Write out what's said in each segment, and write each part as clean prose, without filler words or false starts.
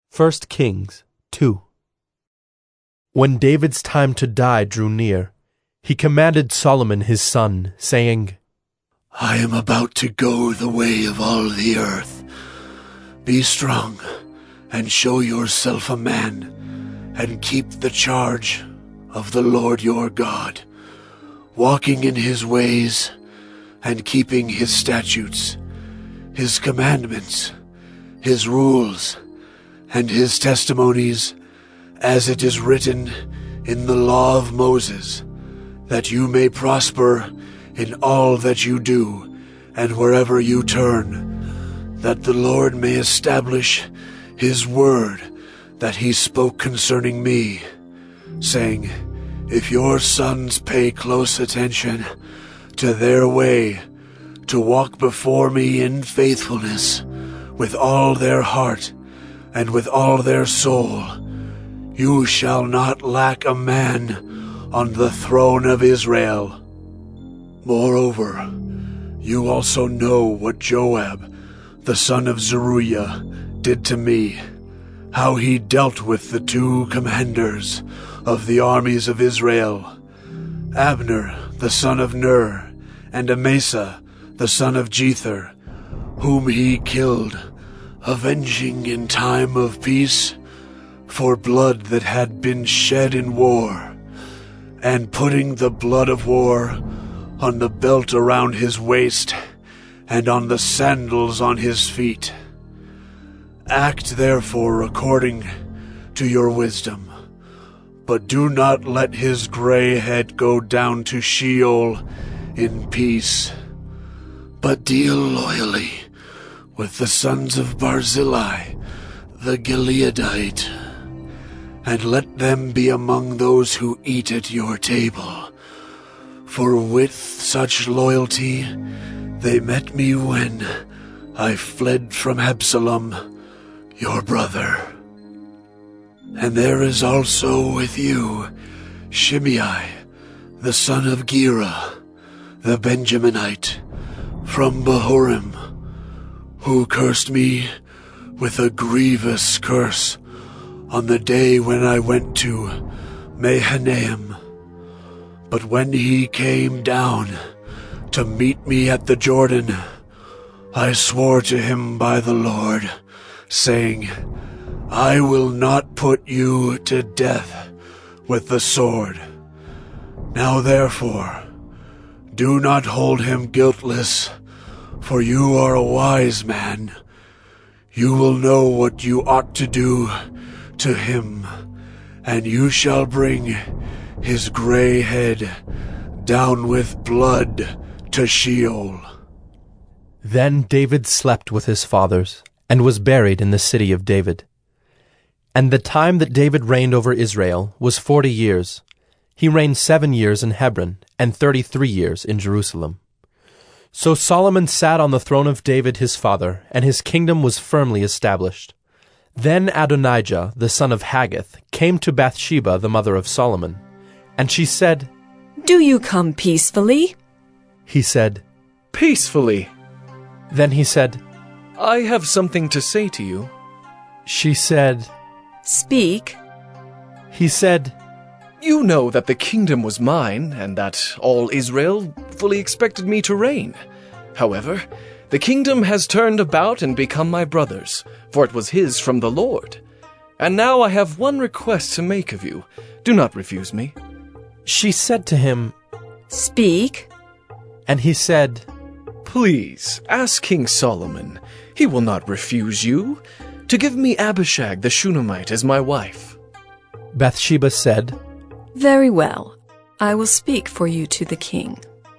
1 Kings 2. When David's time to die drew near, he commanded Solomon his son, saying, I am about to go the way of all the earth. Be strong, and show yourself a man, and keep the charge of the Lord your God, walking in his ways, and keeping his statutes, his commandments, his rules, and his testimonies, as it is written in the law of Moses, that you may prosper in all that you do, and wherever you turn, that the Lord may establish his word that he spoke concerning me, saying, If your sons pay close attention to their way, to walk before me in faithfulness, with all their heart and with all their soul, you shall not lack a man on the throne of Israel. Moreover, you also know what Joab, the son of Zeruiah, did to me, how he dealt with the two commanders of the armies of Israel, Abner, the son of Ner, and Amasa, the son of Jether, whom he killed, avenging in time of peace for blood that had been shed in war, and putting the blood of war on the belt around his waist and on the sandals on his feet. Act therefore according to your wisdom, but do not let his gray head go down to Sheol in peace, but deal loyally with the sons of Barzillai, the Gileadite, and let them be among those who eat at your table. For with such loyalty they met me when I fled from Absalom, your brother. And there is also with you Shimei, the son of Gera, the Benjaminite, from Bahurim, who cursed me with a grievous curse on the day when I went to Mahanaim. But when he came down to meet me at the Jordan, I swore to him by the Lord, saying, I will not put you to death with the sword. Now therefore, do not hold him guiltless, for you are a wise man. You will know what you ought to do to him, and you shall bring his gray head down with blood to Sheol. Then David slept with his fathers, and was buried in the city of David. And the time that David reigned over Israel was 40 years. He reigned 7 years in Hebron, and 33 years in Jerusalem. So Solomon sat on the throne of David his father, and his kingdom was firmly established. Then Adonijah, the son of Haggith, came to Bathsheba, the mother of Solomon. And she said, Do you come peacefully? He said, Peacefully. Then he said, I have something to say to you. She said, Speak. He said, You know that the kingdom was mine, and that all Israel fully expected me to reign. However, the kingdom has turned about and become my brother's, for it was his from the Lord. And now I have one request to make of you. Do not refuse me. She said to him, Speak. And he said, Please, ask King Solomon, he will not refuse you, to give me Abishag the Shunammite as my wife. Bathsheba said, Very well. I will speak for you to the king.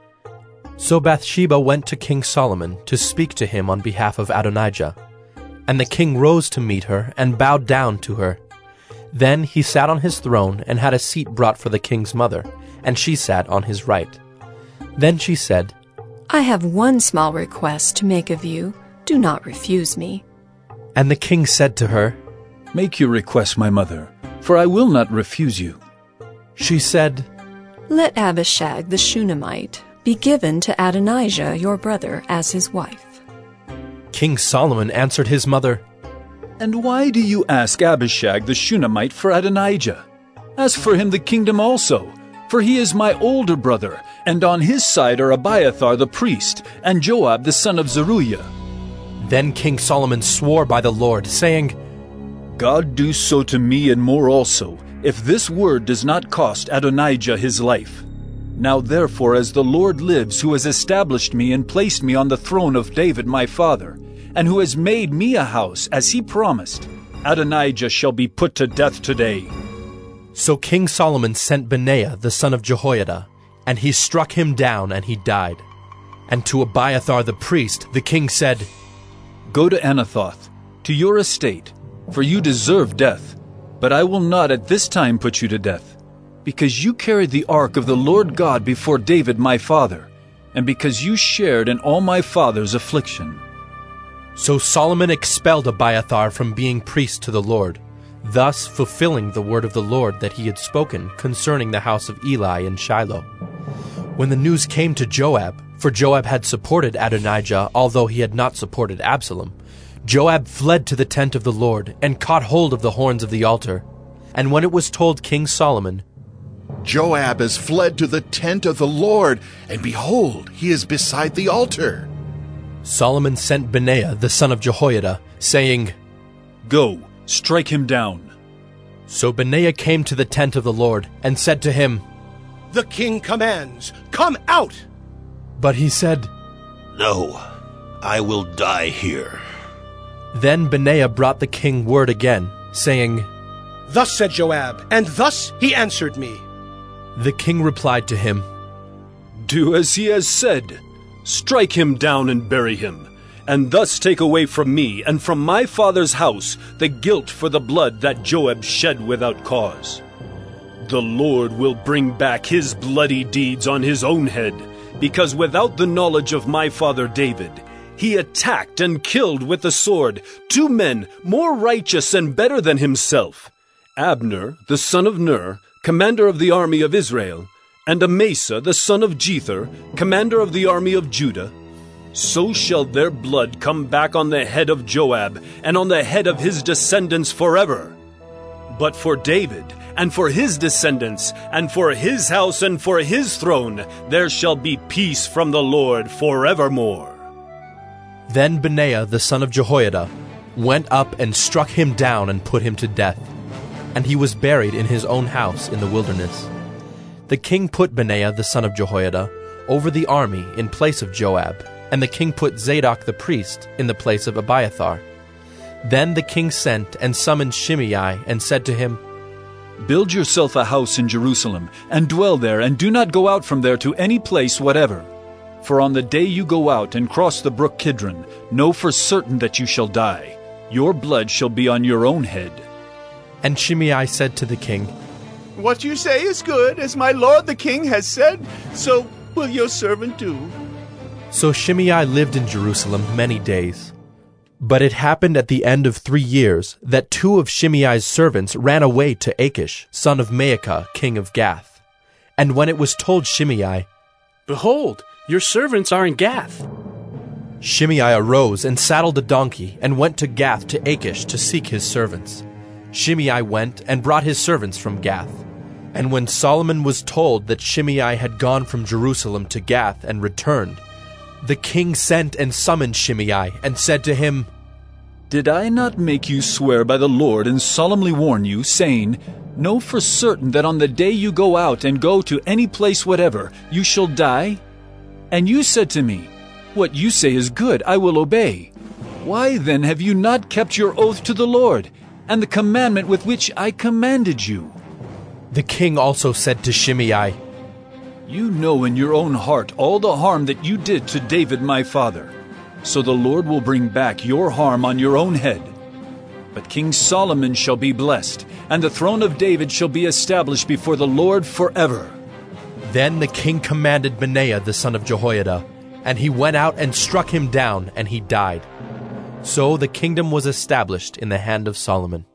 So Bathsheba went to King Solomon to speak to him on behalf of Adonijah. And the king rose to meet her and bowed down to her. Then he sat on his throne and had a seat brought for the king's mother, and she sat on his right. Then she said, I have one small request to make of you. Do not refuse me. And the king said to her, Make your request, my mother, for I will not refuse you. She said, Let Abishag the Shunammite be given to Adonijah your brother as his wife. King Solomon answered his mother, And why do you ask Abishag the Shunammite for Adonijah? Ask for him the kingdom also, for he is my older brother, and on his side are Abiathar the priest, and Joab the son of Zeruiah. Then King Solomon swore by the Lord, saying, God do so to me and more also, if this word does not cost Adonijah his life. Now therefore, as the Lord lives, who has established me and placed me on the throne of David my father, and who has made me a house, as he promised, Adonijah shall be put to death today. So King Solomon sent Benaiah the son of Jehoiada, and he struck him down, and he died. And to Abiathar the priest the king said, Go to Anathoth, to your estate, for you deserve death. But I will not at this time put you to death, because you carried the ark of the Lord God before David my father, and because you shared in all my father's affliction. So Solomon expelled Abiathar from being priest to the Lord, thus fulfilling the word of the Lord that he had spoken concerning the house of Eli in Shiloh. When the news came to Joab, for Joab had supported Adonijah, although he had not supported Absalom, Joab fled to the tent of the Lord, and caught hold of the horns of the altar. And when it was told King Solomon, Joab has fled to the tent of the Lord, and behold, he is beside the altar. Solomon sent Benaiah the son of Jehoiada, saying, Go, strike him down. So Benaiah came to the tent of the Lord, and said to him, The king commands, come out! But he said, No, I will die here. Then Benaiah brought the king word again, saying, Thus said Joab, and thus he answered me. The king replied to him, Do as he has said. Strike him down and bury him, and thus take away from me and from my father's house the guilt for the blood that Joab shed without cause. The Lord will bring back his bloody deeds on his own head, because without the knowledge of my father David, he attacked and killed with the sword 2 men more righteous and better than himself, Abner, the son of Ner, commander of the army of Israel, and Amasa, the son of Jether, commander of the army of Judah. So shall their blood come back on the head of Joab and on the head of his descendants forever. But for David, and for his descendants, and for his house and for his throne, there shall be peace from the Lord forevermore. Then Benaiah the son of Jehoiada went up and struck him down and put him to death. And he was buried in his own house in the wilderness. The king put Benaiah the son of Jehoiada over the army in place of Joab, and the king put Zadok the priest in the place of Abiathar. Then the king sent and summoned Shimei and said to him, Build yourself a house in Jerusalem, and dwell there, and do not go out from there to any place whatever. For on the day you go out and cross the brook Kidron, know for certain that you shall die. Your blood shall be on your own head. And Shimei said to the king, What you say is good, as my lord the king has said, so will your servant do. So Shimei lived in Jerusalem many days. But it happened at the end of 3 years that 2 of Shimei's servants ran away to Achish, son of Maacah, king of Gath. And when it was told Shimei, Behold, your servants are in Gath. Shimei arose and saddled a donkey and went to Gath to Achish to seek his servants. Shimei went and brought his servants from Gath. And when Solomon was told that Shimei had gone from Jerusalem to Gath and returned, the king sent and summoned Shimei and said to him, Did I not make you swear by the Lord and solemnly warn you, saying, Know for certain that on the day you go out and go to any place whatever, you shall die? And you said to me, What you say is good, I will obey. Why then have you not kept your oath to the Lord, and the commandment with which I commanded you? The king also said to Shimei, You know in your own heart all the harm that you did to David my father. So the Lord will bring back your harm on your own head. But King Solomon shall be blessed, and the throne of David shall be established before the Lord forever. Then the king commanded Benaiah the son of Jehoiada, and he went out and struck him down, and he died. So the kingdom was established in the hand of Solomon.